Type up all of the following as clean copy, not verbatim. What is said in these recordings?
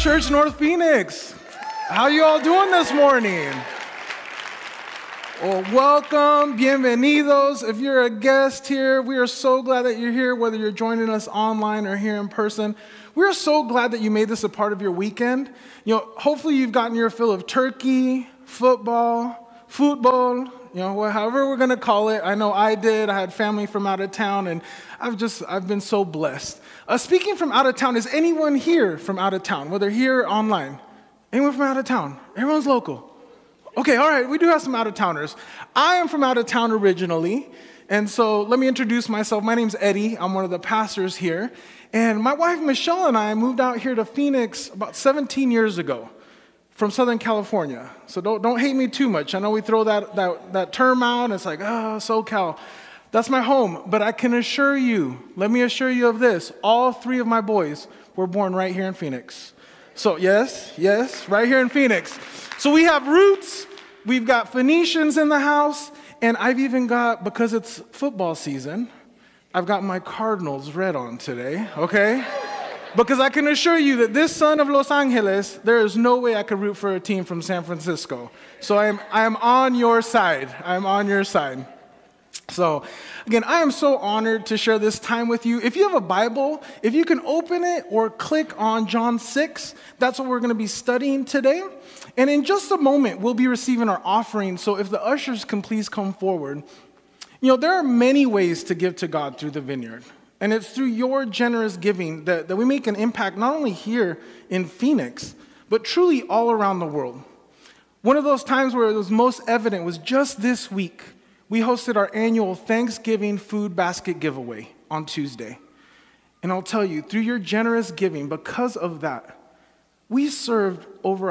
Church North Phoenix. How you all doing this morning? Well, welcome, bienvenidos. If you're a guest here, we are so glad that you're here, whether you're joining us online or here in person. We are so glad that you made this a part of your weekend. Hopefully you've gotten your fill of turkey, football, however we're going to call it. I know I did. I had family from out of town, and I've been so blessed. Speaking from out of town, is anyone here from out of town, whether here or online? Anyone from out of town? Everyone's local. Okay, all right, we do have some out-of-towners. I am from out of town originally, and so let me introduce myself. My name's Eddie. I'm one of the pastors here, and my wife Michelle and I moved out here to Phoenix about 17 years ago from Southern California. So don't hate me too much. I know we throw that term out, and it's like, oh, SoCal. That's my home, but I can assure you, let me assure you of this, all three of my boys were born right here in Phoenix. So yes, right here in Phoenix. So we have roots, we've got Phoenicians in the house, and I've even got, because it's football season, I've got my Cardinals red on today, okay? Because I can assure you that this son of Los Angeles, there is no way I could root for a team from San Francisco. So I am on your side. I'm on your side. So, again, I am so honored to share this time with you. If you have a Bible, if you can open it or click on John 6, that's what we're going to be studying today. And in just a moment, we'll be receiving our offering. So if the ushers can please come forward. There are many ways to give to God through the Vineyard. And it's through your generous giving that we make an impact not only here in Phoenix, but truly all around the world. One of those times where it was most evident was just this week. We hosted our annual Thanksgiving food basket giveaway on Tuesday. And I'll tell you, through your generous giving, because of that, we served over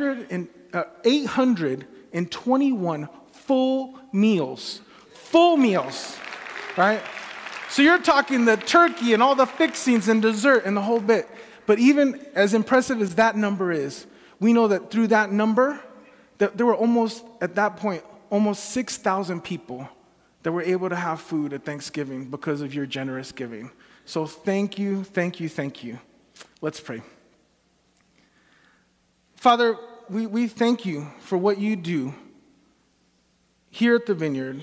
821 full meals, right? So you're talking the turkey and all the fixings and dessert and the whole bit. But even as impressive as that number is, we know that through that number, that there were almost 6,000 people that were able to have food at Thanksgiving because of your generous giving. So thank you. Let's pray. Father, we thank you for what you do here at the Vineyard.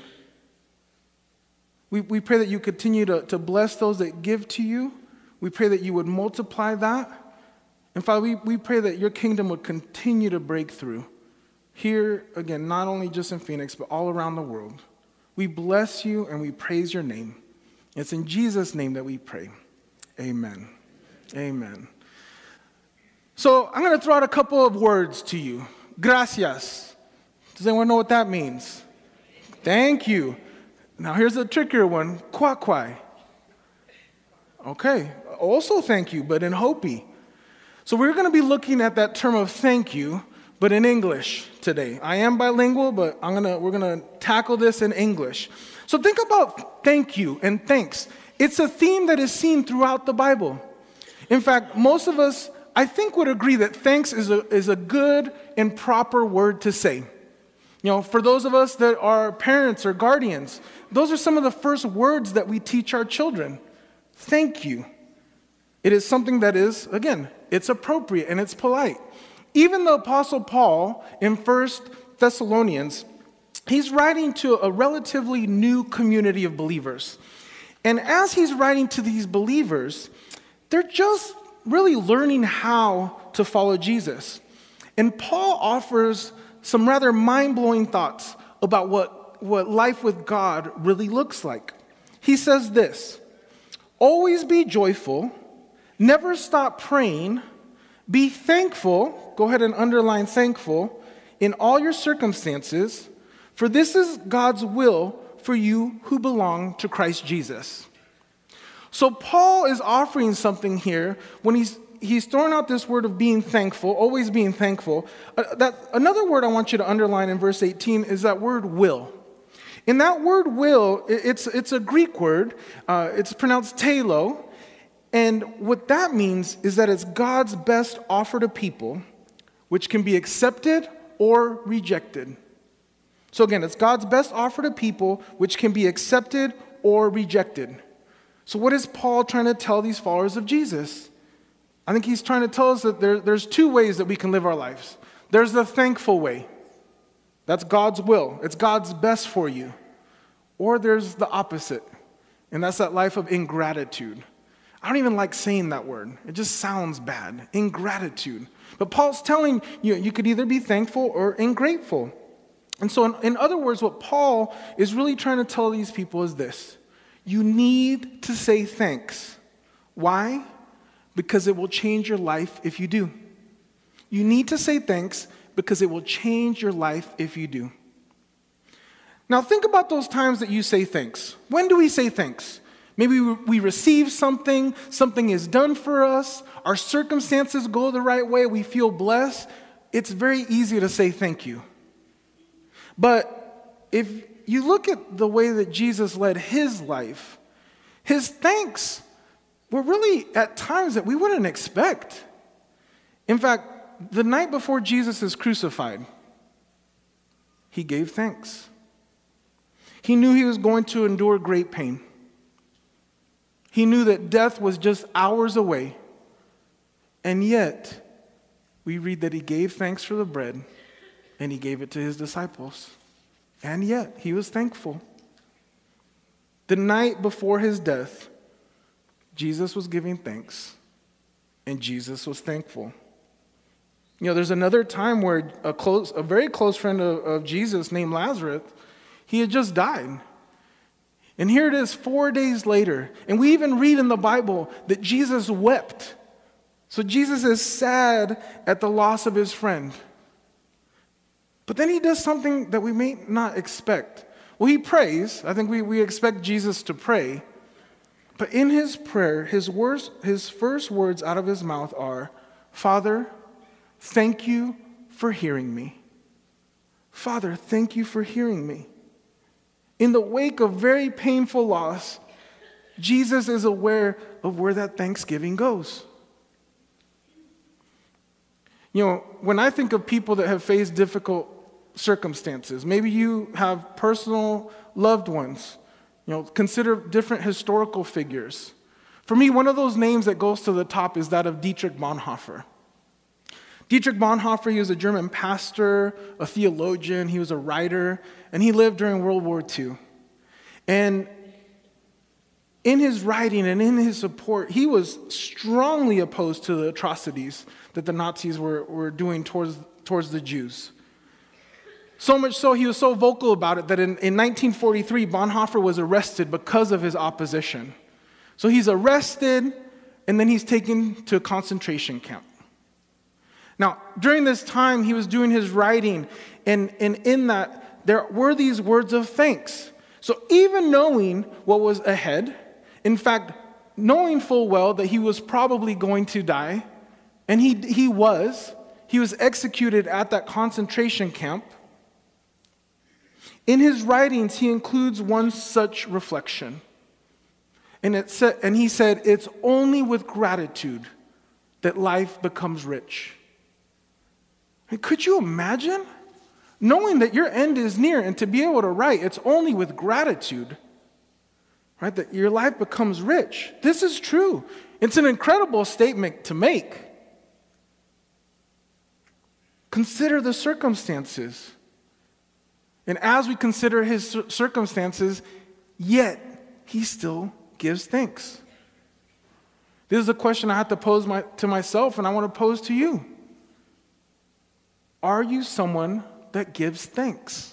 We pray that you continue to bless those that give to you. We pray that you would multiply that. And Father, we pray that your kingdom would continue to break through. Here, again, not only just in Phoenix, but all around the world. We bless you and we praise your name. It's in Jesus' name that we pray. Amen. Amen. So I'm going to throw out a couple of words to you. Gracias. Does anyone know what that means? Thank you. Now here's a trickier one. Kwakwai. Okay. Also thank you, but in Hopi. So we're going to be looking at that term of thank you, but in English today. I am bilingual, but we're gonna tackle this in English. So think about thank you and thanks. It's a theme that is seen throughout the Bible. In fact, most of us, I think, would agree that thanks is a good and proper word to say. For those of us that are parents or guardians, those are some of the first words that we teach our children. Thank you. It is something that is, again, it's appropriate and it's polite. Even the Apostle Paul in 1 Thessalonians, he's writing to a relatively new community of believers. And as he's writing to these believers, they're just really learning how to follow Jesus. And Paul offers some rather mind-blowing thoughts about what life with God really looks like. He says this: always be joyful, never stop praying, be thankful, go ahead and underline thankful, in all your circumstances, for this is God's will for you who belong to Christ Jesus. So Paul is offering something here when he's throwing out this word of being thankful, always being thankful. Another word I want you to underline in verse 18 is that word will. In that word will, it's a Greek word. It's pronounced telo. And what that means is that it's God's best offer to people, which can be accepted or rejected. So again, it's God's best offer to people, which can be accepted or rejected. So what is Paul trying to tell these followers of Jesus? I think he's trying to tell us that there's two ways that we can live our lives. There's the thankful way. That's God's will. It's God's best for you. Or there's the opposite, and that's that life of ingratitude. I don't even like saying that word. It just sounds bad. Ingratitude. But Paul's telling you, you could either be thankful or ungrateful. And so in other words, what Paul is really trying to tell these people is this. You need to say thanks. Why? Because it will change your life if you do. You need to say thanks because it will change your life if you do. Now think about those times that you say thanks. When do we say thanks? Maybe we receive something is done for us, our circumstances go the right way, we feel blessed. It's very easy to say thank you. But if you look at the way that Jesus led his life, his thanks were really at times that we wouldn't expect. In fact, the night before Jesus is crucified, he gave thanks. He knew he was going to endure great pain. He knew that death was just hours away. And yet, we read that he gave thanks for the bread, and he gave it to his disciples. And yet, he was thankful. The night before his death, Jesus was giving thanks, and Jesus was thankful. You know, there's another time where a very close friend of Jesus named Lazarus, he had just died. And here it is 4 days later. And we even read in the Bible that Jesus wept. So Jesus is sad at the loss of his friend. But then he does something that we may not expect. Well, he prays. I think we expect Jesus to pray. But in his prayer, his first words out of his mouth are, Father, thank you for hearing me. Father, thank you for hearing me. In the wake of very painful loss, Jesus is aware of where that thanksgiving goes. You know, when I think of people that have faced difficult circumstances, maybe you have personal loved ones, consider different historical figures. For me, one of those names that goes to the top is that of Dietrich Bonhoeffer. Dietrich Bonhoeffer, he was a German pastor, a theologian, he was a writer, and he lived during World War II. And in his writing and in his support, he was strongly opposed to the atrocities that the Nazis were doing towards the Jews. So much so, he was so vocal about it that in 1943, Bonhoeffer was arrested because of his opposition. So he's arrested, and then he's taken to a concentration camp. Now, during this time, he was doing his writing, and in that, there were these words of thanks. So even knowing what was ahead, in fact, knowing full well that he was probably going to die, and he was executed at that concentration camp, in his writings, he includes one such reflection. And he said, it's only with gratitude that life becomes rich. And could you imagine knowing that your end is near and to be able to write, it's only with gratitude, right, that your life becomes rich? This is true. It's an incredible statement to make. Consider the circumstances. And as we consider his circumstances, yet he still gives thanks. This is a question I have to pose to myself, and I want to pose to you. Are you someone that gives thanks?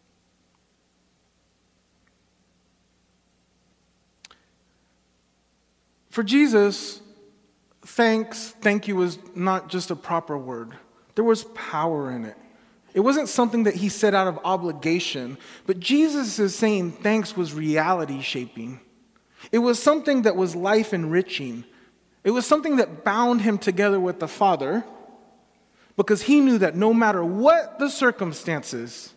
For Jesus, thank you was not just a proper word. There was power in it. It wasn't something that he said out of obligation, but Jesus is saying thanks was reality shaping. It was something that was life enriching. It was something that bound him together with the Father, because he knew that no matter what the circumstances,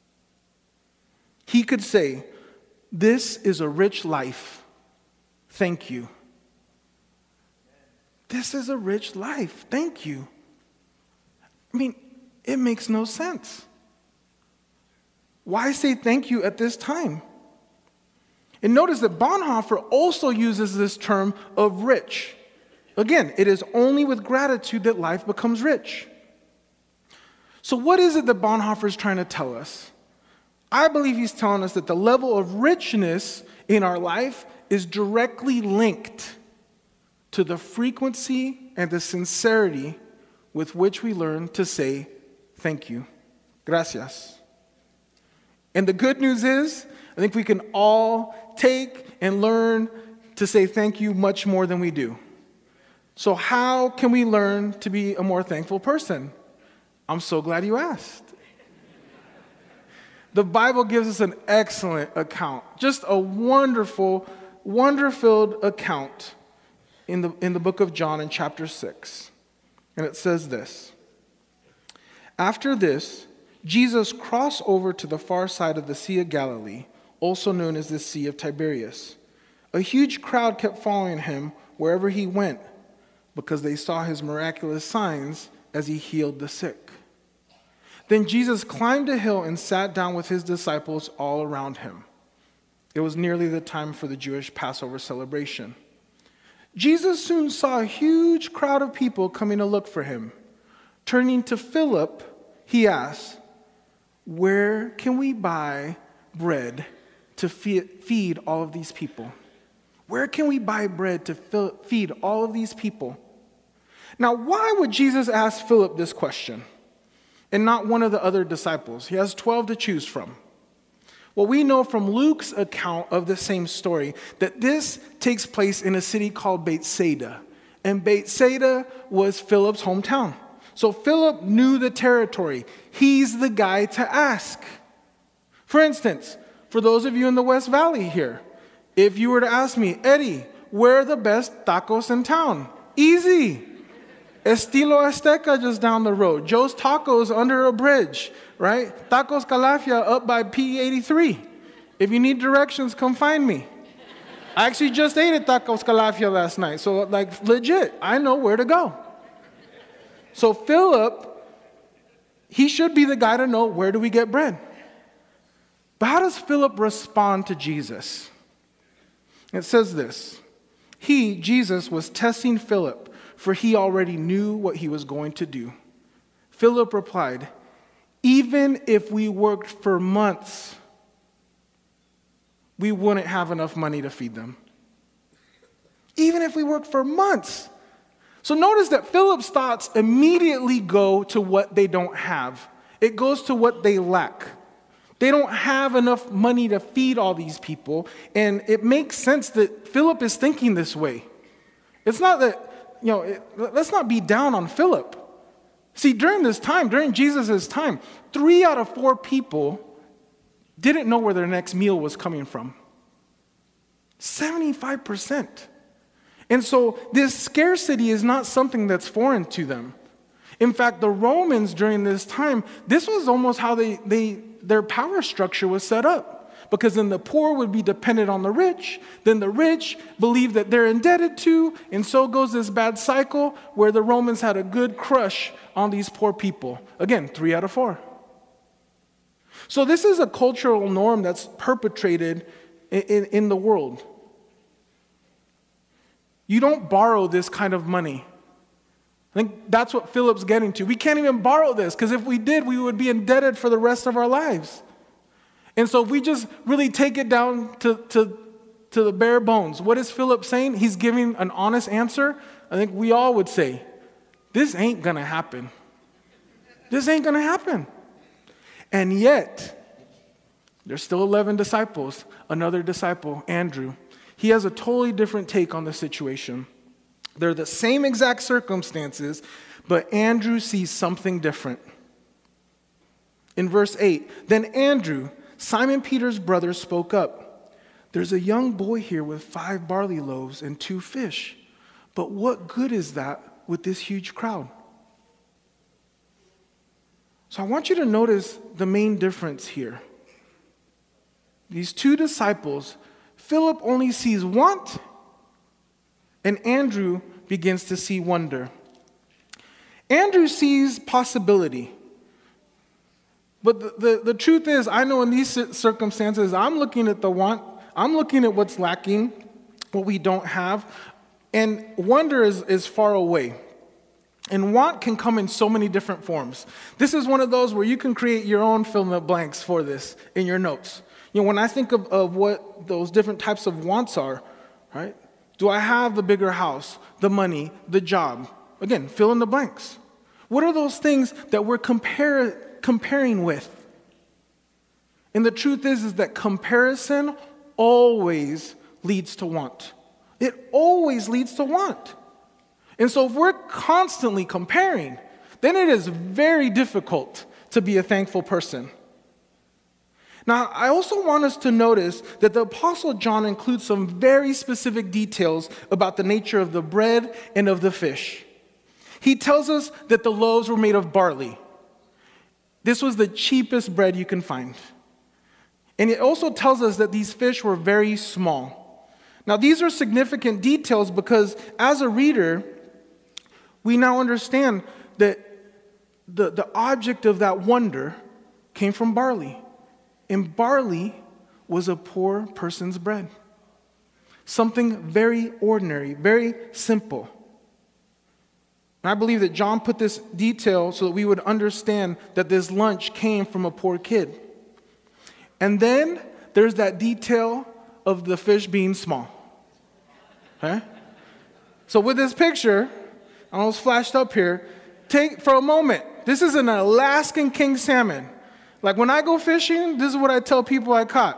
he could say, this is a rich life. Thank you. This is a rich life. Thank you. I mean, it makes no sense. Why say thank you at this time? And notice that Bonhoeffer also uses this term of rich. Again, it is only with gratitude that life becomes rich. So what is it that Bonhoeffer is trying to tell us? I believe he's telling us that the level of richness in our life is directly linked to the frequency and the sincerity with which we learn to say thank you. Gracias. And the good news is, I think we can all take and learn to say thank you much more than we do. So how can we learn to be a more thankful person? I'm so glad you asked. The Bible gives us an excellent account, just a wonderful, wonder-filled account in the book of John in chapter 6. And it says this: After this, Jesus crossed over to the far side of the Sea of Galilee, also known as the Sea of Tiberias. A huge crowd kept following him wherever he went, because they saw his miraculous signs as he healed the sick. Then Jesus climbed a hill and sat down with his disciples all around him. It was nearly the time for the Jewish Passover celebration. Jesus soon saw a huge crowd of people coming to look for him. Turning to Philip, he asked, "Where can we buy bread to feed all of these people?" Where can we buy bread to feed all of these people? Now, why would Jesus ask Philip this question and not one of the other disciples? He has 12 to choose from. Well, we know from Luke's account of the same story that this takes place in a city called Bethsaida. And Bethsaida was Philip's hometown. So Philip knew the territory. He's the guy to ask. For instance, for those of you in the West Valley here, if you were to ask me, "Eddie, where are the best tacos in town?" Easy. Estilo Azteca just down the road. Joe's Tacos under a bridge, right? Tacos Calafia up by P83. If you need directions, come find me. I actually just ate at Tacos Calafia last night. So like legit, I know where to go. So Philip, he should be the guy to know, where do we get bread? But how does Philip respond to Jesus? It says this: He, Jesus, was testing Philip, for he already knew what he was going to do. Philip replied, "Even if we worked for months, we wouldn't have enough money to feed them." Even if we worked for months. So notice that Philip's thoughts immediately go to what they don't have. It goes to what they lack. They don't have enough money to feed all these people, and it makes sense that Philip is thinking this way. It's not that, let's not be down on Philip. See, during this time, during Jesus' time, 3 out of 4 people didn't know where their next meal was coming from. 75%. And so this scarcity is not something that's foreign to them. In fact, the Romans during this time, this was almost how their power structure was set up. Because then the poor would be dependent on the rich, then the rich believe that they're indebted to, and so goes this bad cycle where the Romans had a good crush on these poor people. Again, 3 out of 4. So this is a cultural norm that's perpetrated in the world. You don't borrow this kind of money. I think that's what Philip's getting to. We can't even borrow this, because if we did, we would be indebted for the rest of our lives. And so if we just really take it down to the bare bones, what is Philip saying? He's giving an honest answer. I think we all would say, this ain't going to happen. This ain't going to happen. And yet, there's still 11 disciples. Another disciple, Andrew. He has a totally different take on the situation. They're the same exact circumstances, but Andrew sees something different. In verse 8, then Andrew, Simon Peter's brother, spoke up. There's a young boy here with 5 barley loaves and 2 fish. But what good is that with this huge crowd? So I want you to notice the main difference here. These 2 disciples, Philip only sees want, and Andrew begins to see wonder. Andrew sees possibility. But the truth is, I know in these circumstances, I'm looking at the want, I'm looking at what's lacking, what we don't have. And wonder is far away. And want can come in so many different forms. This is one of those where you can create your own fill in the blanks for this in your notes. When I think of what those different types of wants are, right? Do I have the bigger house, the money, the job? Again, fill in the blanks. What are those things that we're comparing with? And the truth is that comparison always leads to want. It always leads to want. And so if we're constantly comparing, then it is very difficult to be a thankful person. Now, I also want us to notice that the Apostle John includes some very specific details about the nature of the bread and of the fish. He tells us that the loaves were made of barley. This was the cheapest bread you can find. And it also tells us that these fish were very small. Now, these are significant details because as a reader, we now understand that the object of that wonder came from barley. And barley was a poor person's bread. Something very ordinary, very simple. And I believe that John put this detail so that we would understand that this lunch came from a poor kid. And then there's that detail of the fish being small. Okay? So with this picture, I almost flashed up here, take for a moment, this is an Alaskan king salmon. Like when I go fishing, this is what I tell people I caught.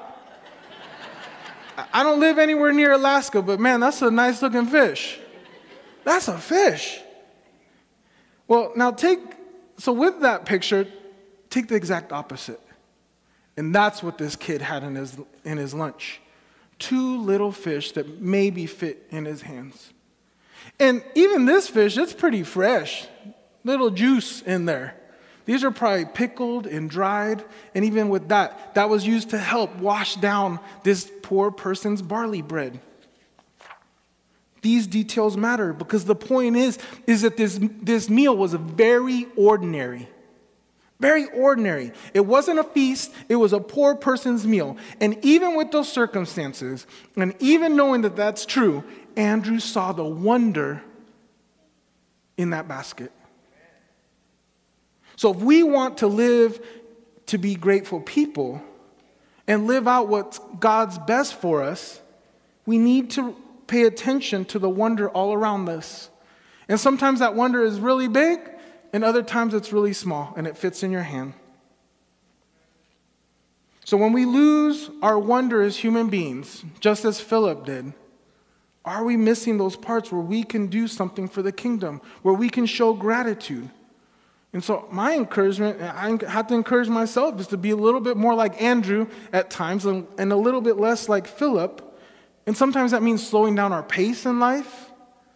I don't live anywhere near Alaska, but man, that's a nice looking fish. That's a fish. Well, now so with that picture, take the exact opposite. And that's what this kid had in his lunch. 2 little fish that maybe fit in his hands. And even this fish, it's pretty fresh. Little juice in there. These are probably pickled and dried. And even with that was used to help wash down this poor person's barley bread. These details matter because the point is that this meal was very ordinary. Very ordinary. It wasn't a feast. It was a poor person's meal. And even with those circumstances, and even knowing that that's true, Andrew saw the wonder in that basket. So if we want to live to be grateful people and live out what's God's best for us, we need to pay attention to the wonder all around us. And sometimes that wonder is really big, and other times it's really small, and it fits in your hand. So when we lose our wonder as human beings, just as Philip did, are we missing those parts where we can do something for the kingdom, where we can show gratitude? And so my encouragement, I have to encourage myself, is to be a little bit more like Andrew at times and a little bit less like Philip. And sometimes that means slowing down our pace in life,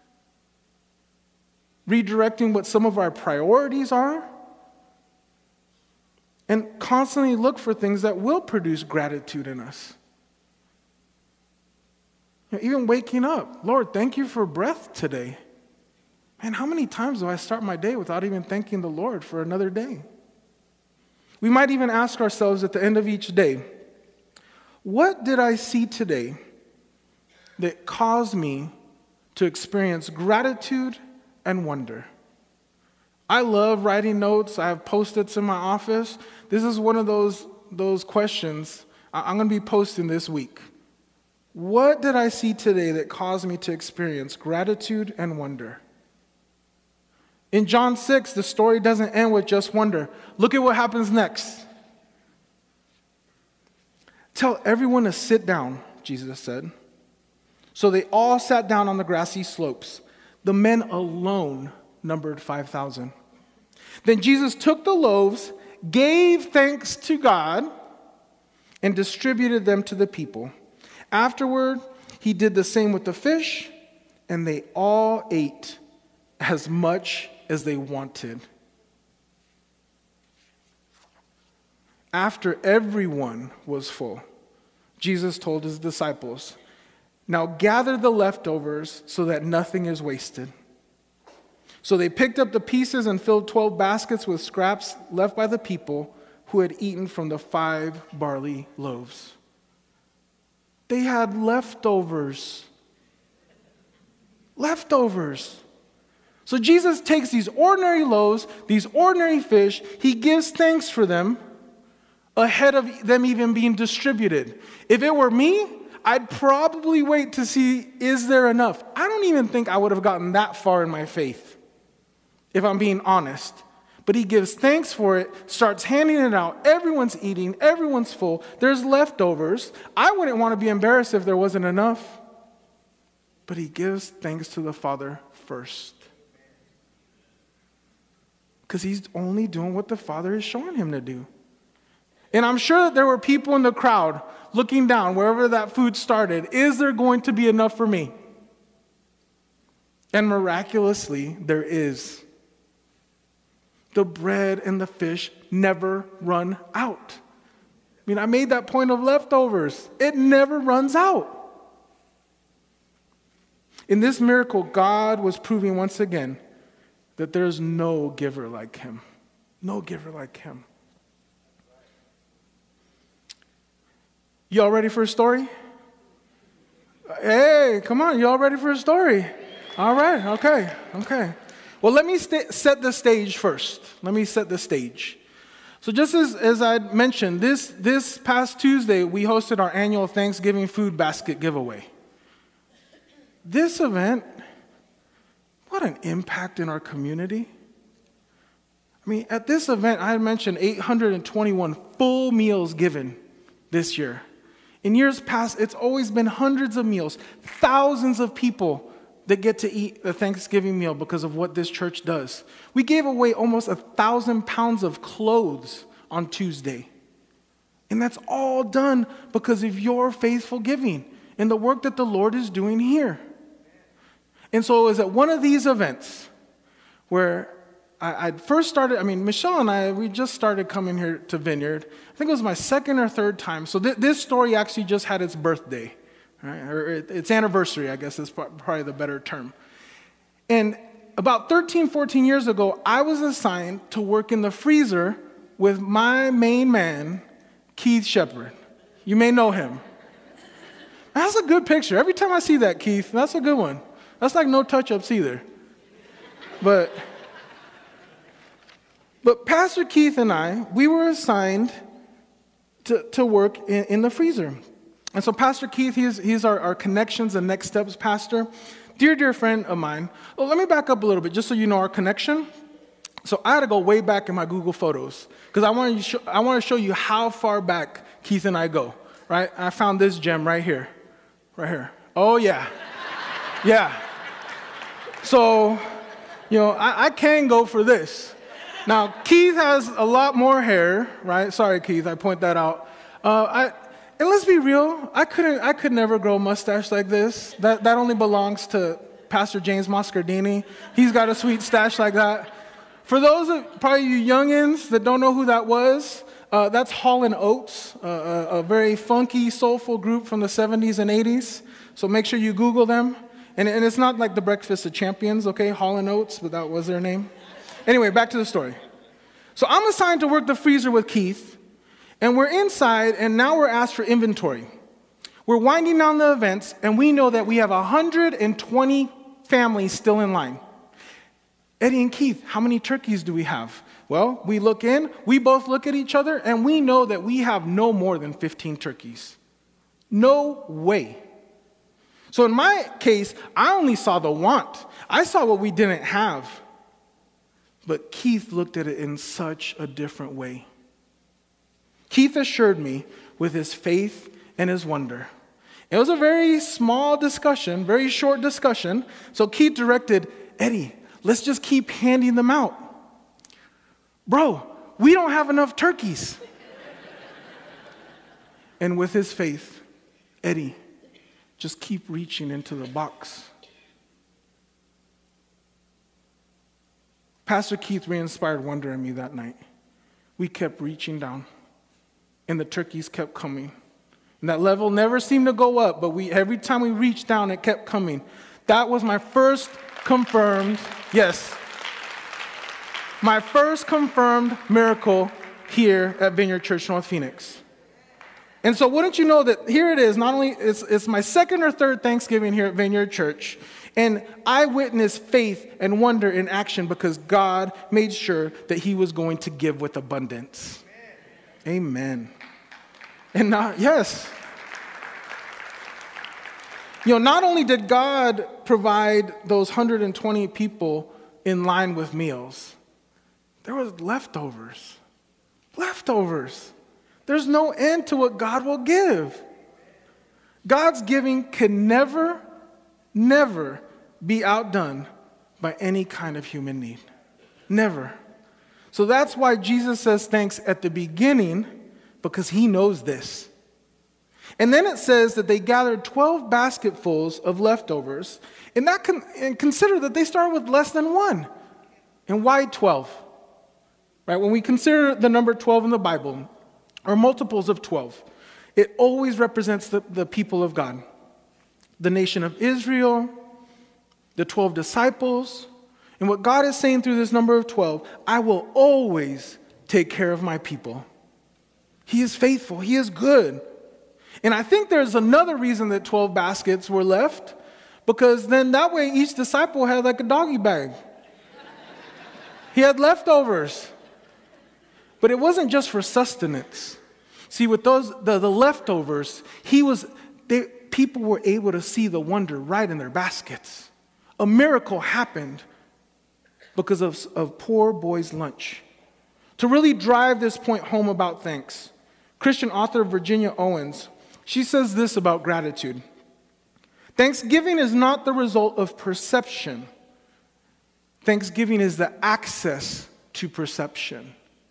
redirecting what some of our priorities are, and constantly look for things that will produce gratitude in us. Even waking up, Lord, thank you for breath today. Man, how many times do I start my day without even thanking the Lord for another day? We might even ask ourselves at the end of each day, what did I see today that caused me to experience gratitude and wonder? I love writing notes. I have Post-its in my office. This is one of those questions I'm going to be posting this week. What did I see today that caused me to experience gratitude and wonder? In John 6, the story doesn't end with just wonder. Look at what happens next. Tell everyone to sit down, Jesus said. So they all sat down on the grassy slopes. The men alone numbered 5,000. Then Jesus took the loaves, gave thanks to God, and distributed them to the people. Afterward, he did the same with the fish, and they all ate as much as they wanted. After everyone was full, Jesus told his disciples, "Now gather the leftovers so that nothing is wasted." So they picked up the pieces and filled 12 baskets with scraps left by the people who had eaten from the 5 barley loaves. They had leftovers. Leftovers. So Jesus takes these ordinary loaves, these ordinary fish, he gives thanks for them ahead of them even being distributed. If it were me, I'd probably wait to see, is there enough? I don't even think I would have gotten that far in my faith, if I'm being honest. But he gives thanks for it, starts handing it out. Everyone's eating, everyone's full. There's leftovers. I wouldn't want to be embarrassed if there wasn't enough. But he gives thanks to the Father first. Because he's only doing what the Father is showing him to do. And I'm sure that there were people in the crowd looking down wherever that food started. Is there going to be enough for me? And miraculously, there is. The bread and the fish never run out. I mean, I made that point of leftovers. It never runs out. In this miracle, God was proving once again that there's no giver like him. No giver like him. Y'all ready for a story? Hey, come on, y'all ready for a story? All right, okay. Well, let me set the stage first. Let me set the stage. So just as I mentioned, this past Tuesday, we hosted our annual Thanksgiving food basket giveaway. This event, what an impact in our community. I mean, at this event, I mentioned 821 full meals given this year. In years past, it's always been hundreds of meals, thousands of people that get to eat a Thanksgiving meal because of what this church does. We gave away almost 1,000 pounds of clothes on Tuesday. And that's all done because of your faithful giving and the work that the Lord is doing here. And so it was at one of these events where I first started, Michelle and I, we just started coming here to Vineyard. I think it was my second or third time. So this story actually just had its birthday, right? Or its anniversary, I guess is probably the better term. And about 13, 14 years ago, I was assigned to work in the freezer with my main man, Keith Shepard. You may know him. That's a good picture. Every time I see that, Keith, that's a good one. That's like no touch-ups either. But Pastor Keith and I, we were assigned to work in the freezer. And so Pastor Keith, he's our Connections and Next Steps pastor. Dear friend of mine. Well, let me back up a little bit just so you know our connection. So I had to go way back in my Google Photos because I want to show you how far back Keith and I go, right? I found this gem right here. Oh, yeah. Yeah. So, I can go for this. Now, Keith has a lot more hair, right? Sorry, Keith, I point that out. And let's be real, I could never grow a mustache like this. That only belongs to Pastor James Moscardini. He's got a sweet stash like that. For those of probably you youngins that don't know who that was, that's Hall & Oates, a very funky, soulful group from the 70s and 80s. So make sure you Google them. And it's not like the Breakfast of Champions, okay? Hall & Oates, but that was their name. Anyway, back to the story. So I'm assigned to work the freezer with Keith, and we're inside, and now we're asked for inventory. We're winding down the events, and we know that we have 120 families still in line. Eddie and Keith, how many turkeys do we have? Well, we both look at each other, and we know that we have no more than 15 turkeys. No way. So in my case, I only saw the want. I saw what we didn't have. But Keith looked at it in such a different way. Keith assured me with his faith and his wonder. It was a very small discussion, very short discussion. So Keith directed, Eddie, let's just keep handing them out. Bro, we don't have enough turkeys. And with his faith, Eddie, just keep reaching into the box. Pastor Keith re-inspired wonder in me that night. We kept reaching down, and the turkeys kept coming. And that level never seemed to go up, but every time we reached down, it kept coming. That was my first confirmed miracle here at Vineyard Church North Phoenix. And so wouldn't you know that here it is, not only it's my second or third Thanksgiving here at Vineyard Church, And I witnessed faith and wonder in action because God made sure that he was going to give with abundance. Amen. And yes. Not only did God provide those 120 people in line with meals, there was leftovers. Leftovers. There's no end to what God will give. God's giving can never be outdone by any kind of human need. Never. So that's why Jesus says thanks at the beginning, because he knows this. And then it says that they gathered 12 basketfuls of leftovers, and consider that they started with less than one. And why 12? Right? When we consider the number 12 in the Bible, or multiples of 12, it always represents the people of God. The nation of Israel, the 12 disciples. And what God is saying through this number of 12, I will always take care of my people. He is faithful. He is good. And I think there's another reason that 12 baskets were left, because then that way each disciple had like a doggy bag. He had leftovers. But it wasn't just for sustenance. See, with those the leftovers, people were able to see the wonder right in their baskets. A miracle happened because of poor boy's lunch. To really drive this point home about thanks, Christian author Virginia Owens, she says this about gratitude. Thanksgiving is not the result of perception. Thanksgiving is the access to perception.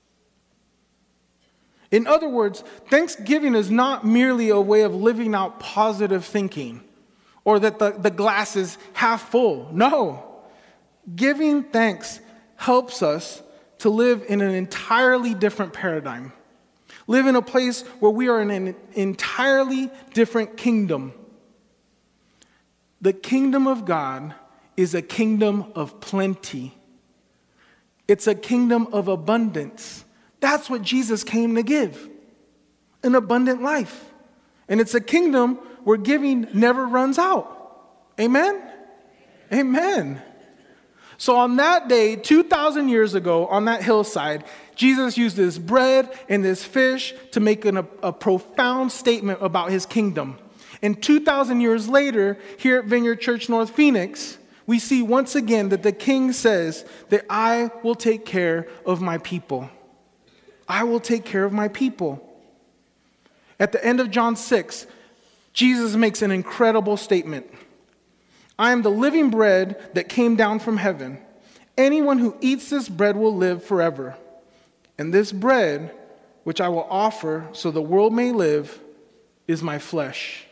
In other words, thanksgiving is not merely a way of living out positive thinking or that the glass is half full. No. Giving thanks helps us to live in an entirely different paradigm. Live in a place where we are in an entirely different kingdom. The kingdom of God is a kingdom of plenty. It's a kingdom of abundance. That's what Jesus came to give, an abundant life. And it's a kingdom where giving never runs out. Amen? Amen. So on that day, 2,000 years ago, on that hillside, Jesus used this bread and this fish to make a profound statement about his kingdom. And 2,000 years later, here at Vineyard Church North Phoenix, we see once again that the king says that I will take care of my people. I will take care of my people. At the end of John 6, Jesus makes an incredible statement. I am the living bread that came down from heaven. Anyone who eats this bread will live forever. And this bread, which I will offer so the world may live, is my flesh.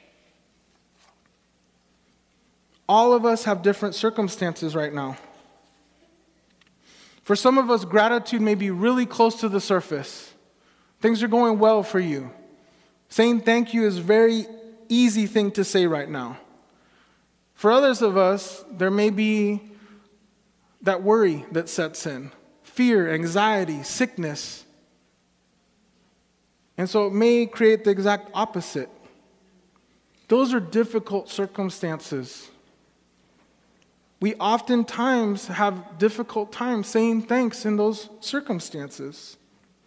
All of us have different circumstances right now. For some of us, gratitude may be really close to the surface. Things are going well for you. Saying thank you is a very easy thing to say right now. For others of us, there may be that worry that sets in. Fear, anxiety, sickness. And so it may create the exact opposite. Those are difficult circumstances. We oftentimes have difficult times saying thanks in those circumstances.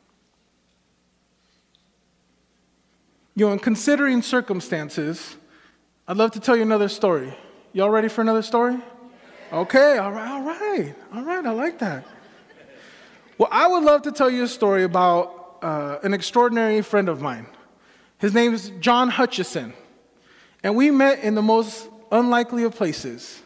In considering circumstances, I'd love to tell you another story. Y'all ready for another story? Okay, all right, I like that. Well, I would love to tell you a story about an extraordinary friend of mine. His name is John Hutchison. And we met in the most unlikely of places.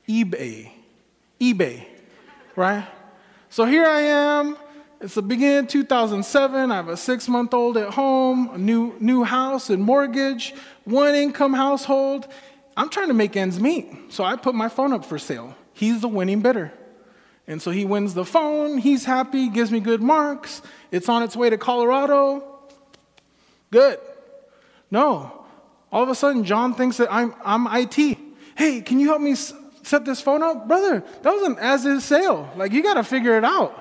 eBay, right? So here I am. It's the beginning of 2007. I have a 6-month-old at home, a new house and mortgage, one income household. I'm trying to make ends meet. So I put my phone up for sale. He's the winning bidder. And so he wins the phone. He's happy, gives me good marks. It's on its way to Colorado. Good. No. All of a sudden, John thinks that I'm IT. Hey, can you help me set this phone up? Brother, that was an as-is sale. Like, you got to figure it out.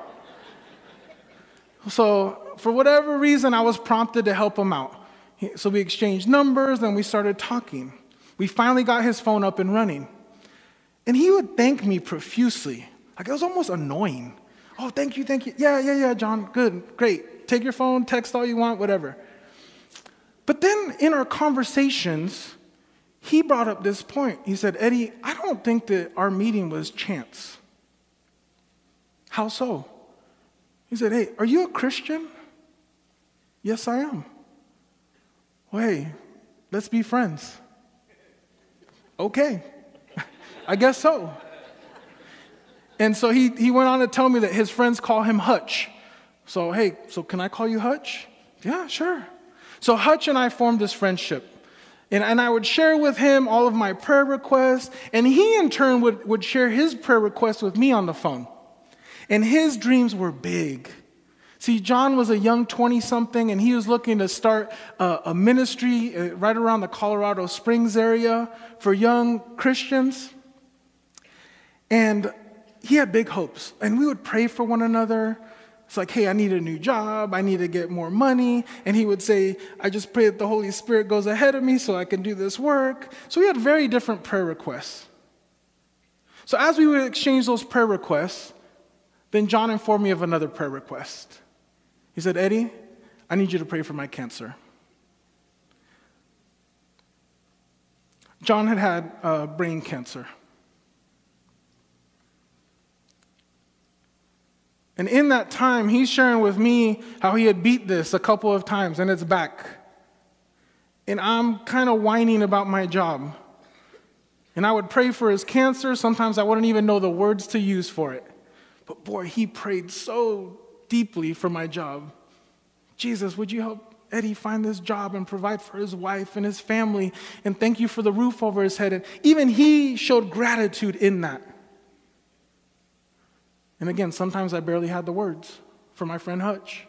So for whatever reason, I was prompted to help him out. So we exchanged numbers, and we started talking. We finally got his phone up and running. And he would thank me profusely. Like, it was almost annoying. Oh, thank you. Yeah, John, good, great. Take your phone, text all you want, whatever. But then in our conversations, he brought up this point. He said, Eddie, I don't think that our meeting was chance. How so? He said, hey, are you a Christian? Yes, I am. Well, hey, let's be friends. Okay, I guess so. And so he went on to tell me that his friends call him Hutch. So, hey, so can I call you Hutch? Yeah, sure. So Hutch and I formed this friendship. And I would share with him all of my prayer requests, and he in turn would share his prayer requests with me on the phone. And his dreams were big. See, John was a young 20-something, and he was looking to start a ministry right around the Colorado Springs area for young Christians. And he had big hopes, and we would pray for one another. It's like, hey, I need a new job. I need to get more money. And he would say, I just pray that the Holy Spirit goes ahead of me so I can do this work. So we had very different prayer requests. So as we would exchange those prayer requests, then John informed me of another prayer request. He said, Eddie, I need you to pray for my cancer. John had brain cancer. And in that time, he's sharing with me how he had beat this a couple of times, and it's back. And I'm kind of whining about my job. And I would pray for his cancer. Sometimes I wouldn't even know the words to use for it. But boy, he prayed so deeply for my job. Jesus, would you help Eddie find this job and provide for his wife and his family? And thank you for the roof over his head. And even he showed gratitude in that. And again, sometimes I barely had the words for my friend Hutch.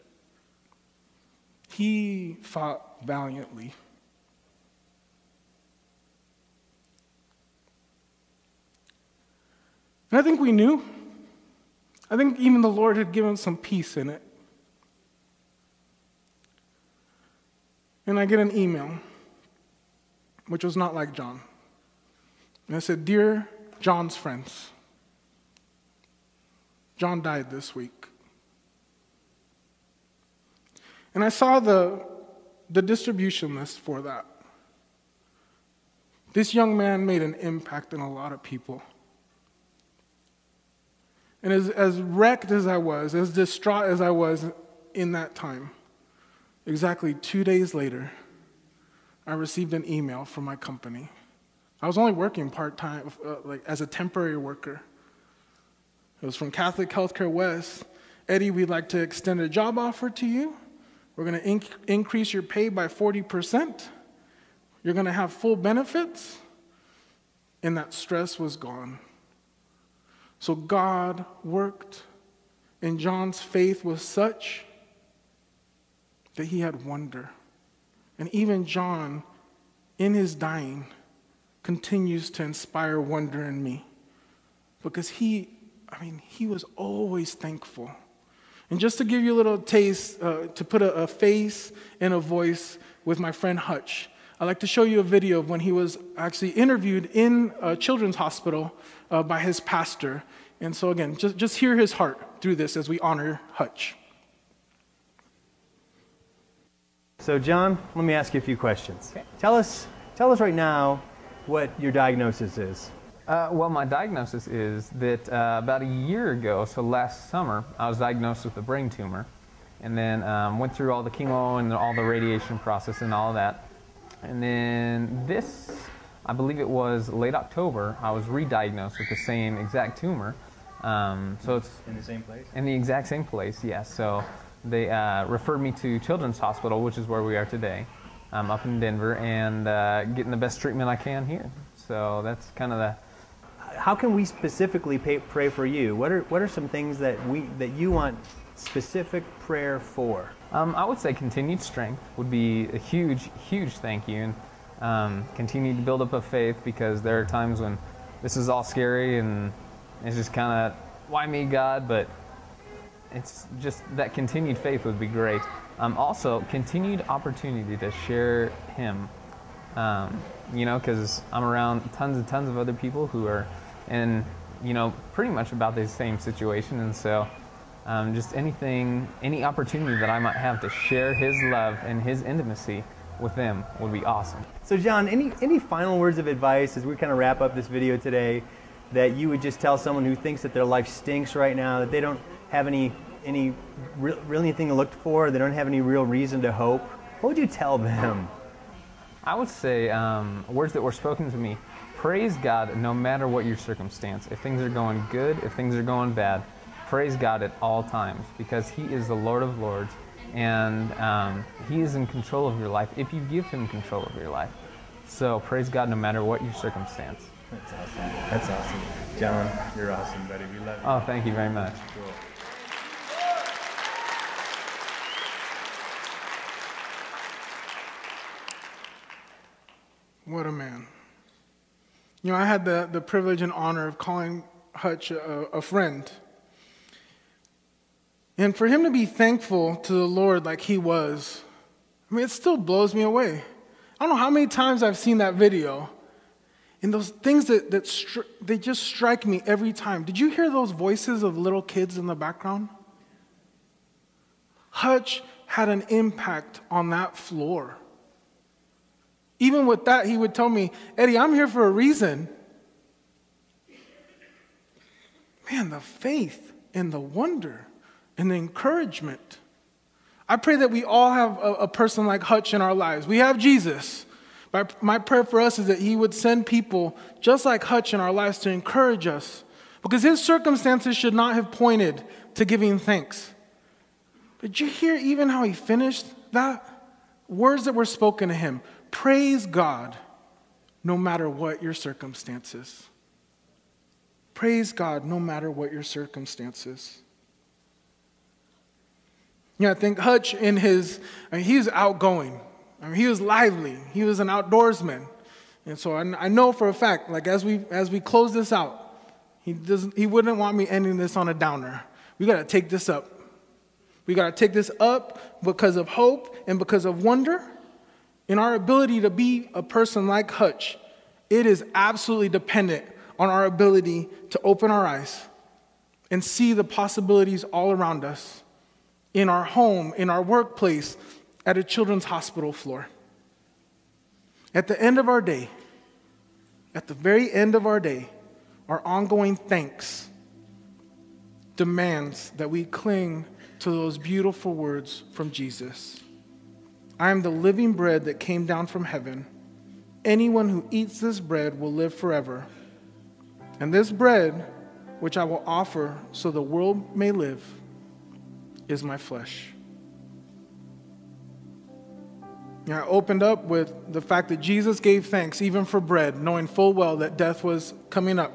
He fought valiantly. And I think we knew. I think even the Lord had given some peace in it. And I get an email, which was not like John. And it said, Dear John's friends, John died this week. And I saw the distribution list for that. This young man made an impact in a lot of people. And as wrecked as I was, as distraught as I was in that time, exactly 2 days later, I received an email from my company. I was only working part-time, like as a temporary worker. It was from Catholic Healthcare West. Eddie, we'd like to extend a job offer to you. We're going to increase your pay by 40%. You're going to have full benefits. And that stress was gone. So God worked, and John's faith was such that he had wonder. And even John, in his dying, continues to inspire wonder in me. Because he was always thankful. And just to give you a little taste, to put a face and a voice with my friend Hutch, I'd like to show you a video of when he was actually interviewed in a children's hospital by his pastor. And so again, just hear his heart through this as we honor Hutch. So John, let me ask you a few questions. Okay. Tell us right now what your diagnosis is. Well, my diagnosis is that about a year ago, so last summer, I was diagnosed with a brain tumor, and then went through all the chemo and all the radiation process and all of that. And then this, I believe it was late October, I was re-diagnosed with the same exact tumor. So it's in the same place? In the exact same place, yes. So they referred me to Children's Hospital, which is where we are today. I'm up in Denver and getting the best treatment I can here. So that's kind of the... How can we specifically pray for you? What are some things that you want specific prayer for? I would say continued strength would be a huge, huge thank you, and continue to build up a faith, because there are times when this is all scary and it's just kind of, why me, God? But it's just that continued faith would be great. Also, continued opportunity to share Him. Because I'm around tons and tons of other people who are and pretty much about the same situation. And so just any opportunity that I might have to share his love and his intimacy with them would be awesome. So John, any final words of advice as we kind of wrap up this video today that you would just tell someone who thinks that their life stinks right now, that they don't have any really anything to look for, they don't have any real reason to hope? What would you tell them? I would say words that were spoken to me. Praise God no matter what your circumstance. If things are going good, if things are going bad, praise God at all times, because He is the Lord of Lords, and He is in control of your life if you give Him control of your life. So praise God no matter what your circumstance. That's awesome. That's awesome. John, you're awesome, buddy. We love you. Oh, thank you very much. Cool. What a man. I had the privilege and honor of calling Hutch a friend. And for him to be thankful to the Lord like he was, it still blows me away. I don't know how many times I've seen that video, and those things they just strike me every time. Did you hear those voices of little kids in the background? Hutch had an impact on that floor. Even with that, he would tell me, Eddie, I'm here for a reason. Man, the faith and the wonder and the encouragement. I pray that we all have a person like Hutch in our lives. We have Jesus. My prayer for us is that he would send people just like Hutch in our lives to encourage us, because his circumstances should not have pointed to giving thanks. Did you hear even how he finished that? Words that were spoken to him. Praise God no matter what your circumstances. Praise God no matter what your circumstances. I think Hutch he was outgoing. He was lively. He was an outdoorsman. And so I know for a fact, like as we close this out, he wouldn't want me ending this on a downer. We got to take this up. We got to take this up because of hope and because of wonder. In our ability to be a person like Hutch, it is absolutely dependent on our ability to open our eyes and see the possibilities all around us, in our home, in our workplace, at a children's hospital floor. At the end of our day, at the very end of our day, our ongoing thanks demands that we cling to those beautiful words from Jesus. I am the living bread that came down from heaven. Anyone who eats this bread will live forever. And this bread, which I will offer so the world may live, is my flesh. I opened up with the fact that Jesus gave thanks even for bread, knowing full well that death was coming up.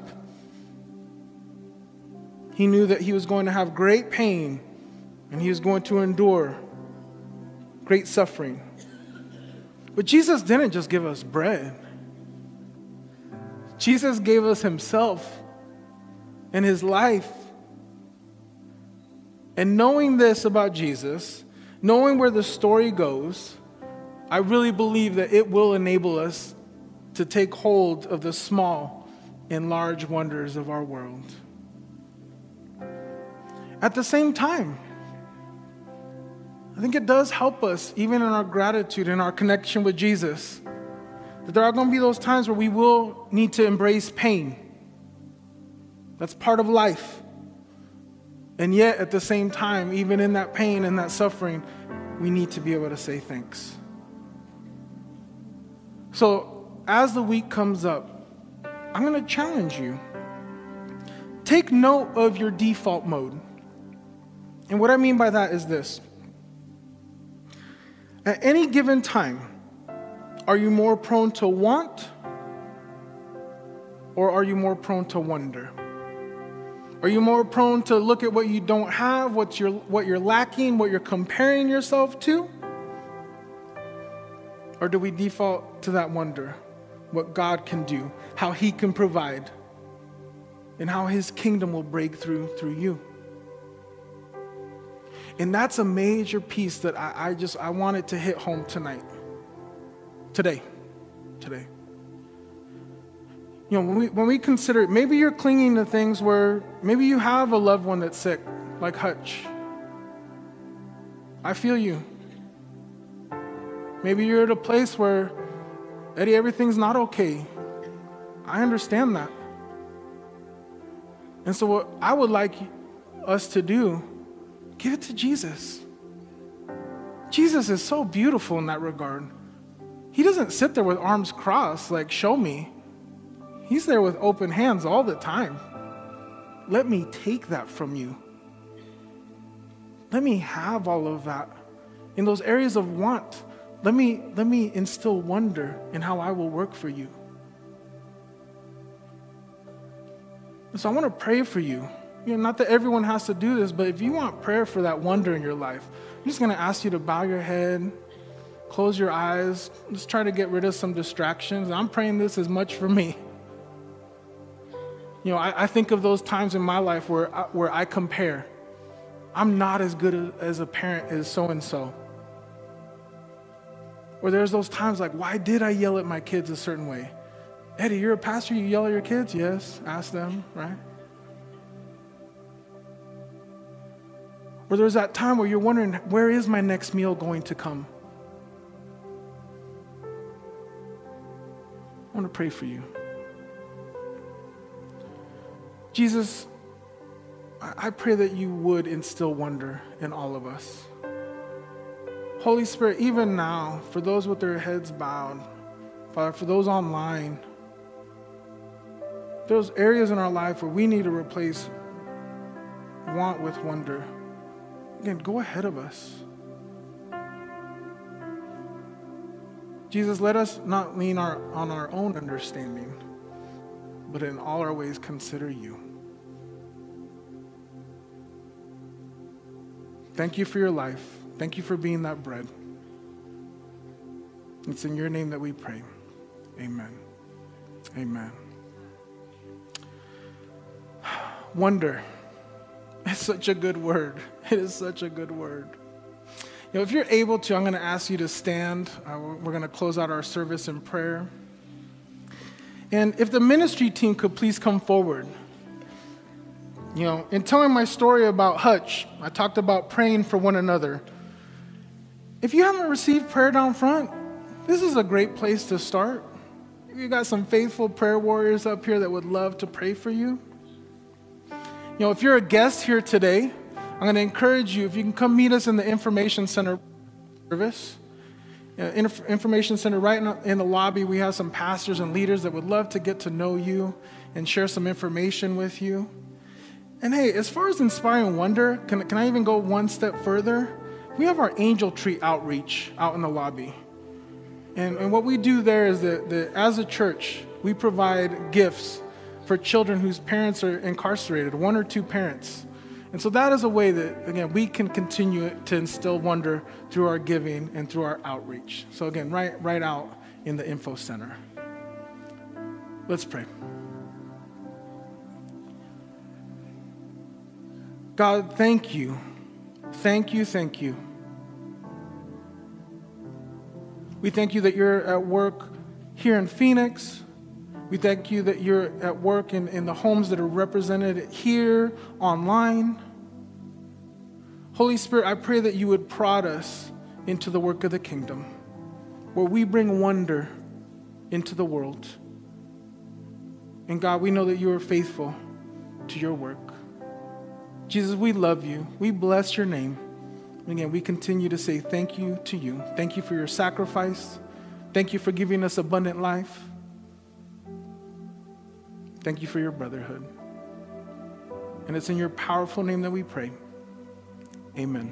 He knew that he was going to have great pain and he was going to endure great suffering. But Jesus didn't just give us bread. Jesus gave us himself and his life. And knowing this about Jesus, knowing where the story goes, I really believe that it will enable us to take hold of the small and large wonders of our world. At the same time, I think it does help us, even in our gratitude and our connection with Jesus, that there are going to be those times where we will need to embrace pain. That's part of life. And yet, at the same time, even in that pain and that suffering, we need to be able to say thanks. So, as the week comes up, I'm going to challenge you. Take note of your default mode. And what I mean by that is this. At any given time, are you more prone to want, or are you more prone to wonder? Are you more prone to look at what you don't have, what you're lacking, what you're comparing yourself to? Or do we default to that wonder, what God can do, how he can provide, and how his kingdom will break through you? And that's a major piece that I wanted to hit home today. You know, when we consider, maybe you're clinging to things where maybe you have a loved one that's sick, like Hutch. I feel you. Maybe you're at a place where, Eddie, everything's not okay. I understand that. And so what I would like us to do, give it to Jesus. Jesus is so beautiful in that regard. He doesn't sit there with arms crossed, like, show me. He's there with open hands all the time. Let me take that from you. Let me have all of that. In those areas of want, let me instill wonder in how I will work for you. And so I want to pray for you. You know, not that everyone has to do this, but if you want prayer for that wonder in your life, I'm just going to ask you to bow your head, close your eyes, just try to get rid of some distractions. I'm praying this as much for me. You know, I think of those times in my life where I compare. I'm not as good as a parent as so-and-so. Or there's those times like, why did I yell at my kids a certain way? Eddie, you're a pastor, you yell at your kids? Yes, ask them, right? Or there's that time where you're wondering, where is my next meal going to come? I want to pray for you. Jesus, I pray that you would instill wonder in all of us. Holy Spirit, even now, for those with their heads bowed, Father, for those online, those areas in our life where we need to replace want with wonder, again, go ahead of us. Jesus, let us not lean on our own understanding, but in all our ways consider you. Thank you for your life. Thank you for being that bread. It's in your name that we pray. Amen. Amen. Wonder. It's such a good word. It is such a good word. You know, if you're able to, I'm going to ask you to stand. We're going to close out our service in prayer. And if the ministry team could please come forward. You know, in telling my story about Hutch, I talked about praying for one another. If you haven't received prayer down front, this is a great place to start. You got some faithful prayer warriors up here that would love to pray for you. You know, if you're a guest here today, I'm going to encourage you, if you can come meet us in the information center service. Information center right in the lobby, we have some pastors and leaders that would love to get to know you and share some information with you. And hey, as far as inspiring wonder, can I even go one step further? We have our Angel Tree outreach out in the lobby. And what we do there is that as a church, we provide gifts for children whose parents are incarcerated, one or two parents. And so that is a way that, again, we can continue to instill wonder through our giving and through our outreach. So again, right out in the info center. Let's pray. God, thank you. Thank you, thank you. We thank you that you're at work here in Phoenix. We thank you that you're at work in the homes that are represented here, online. Holy Spirit, I pray that you would prod us into the work of the kingdom, where we bring wonder into the world. And God, we know that you are faithful to your work. Jesus, we love you. We bless your name. And again, we continue to say thank you to you. Thank you for your sacrifice. Thank you for giving us abundant life. Thank you for your brotherhood. And it's in your powerful name that we pray. Amen.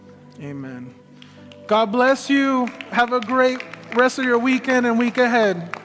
Amen. God bless you. Have a great rest of your weekend and week ahead.